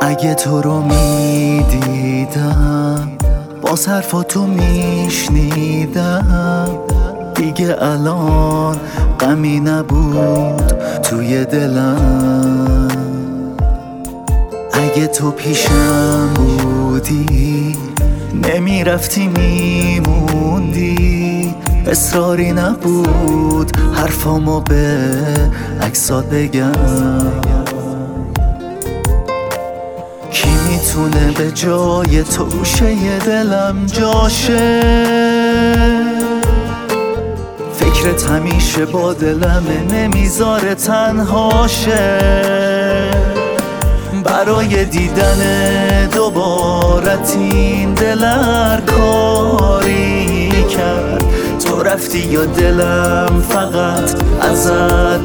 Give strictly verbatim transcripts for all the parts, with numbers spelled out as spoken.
اگه تو رو میدیدم باز حرفاتو میشنیدم، دیگه الان غمی نبود توی دلم. اگه تو پیشم بودی نمیرفتی میموندی، اصراری نبود حرفامو به عکسات بگم. کی میتونه به جای تو گوشه دلم جاشه؟ فکرت همیشه با دلمه نمیذاره تنهاشه. برای دیدن دوبارت این دل هر کاری کرد. تو رفتی یا دلم فقط ازت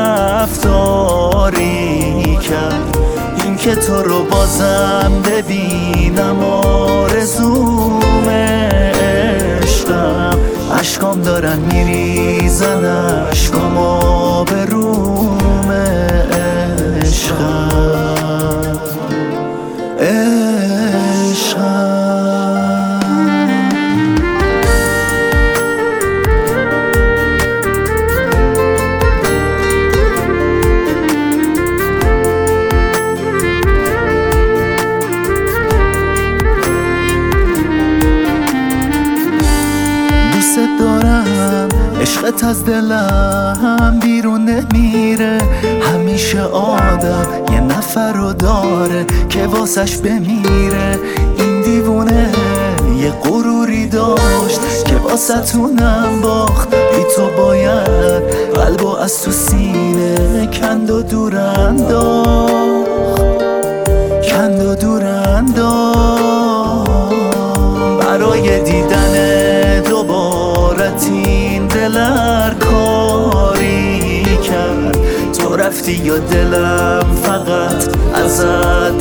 طرفداری کرد. این که تو رو بازم ببینم آرزوم عشقم. اشکام دارن میریزن اشکام آبروم عشقم. دارم عشقت از دلم بیرون نمیره. همیشه آدم یه نفر رو داره که واسش بمیره. این دیوونه یه غروری داشت که واسه تونم باخت. بی تو باید قلبو از تو سینه کند و دور انداخت، کند و دور انداخت. برای دیدن این دل هر کاری کرد. تو رفتی یا دلم فقط ازت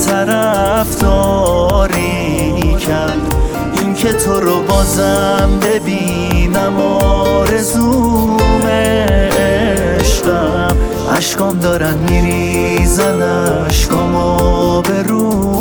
طرفداری کرد. این که تو رو بازم ببینم آرزوم عشقم. اشکام دارن میریزن اشکام آبروم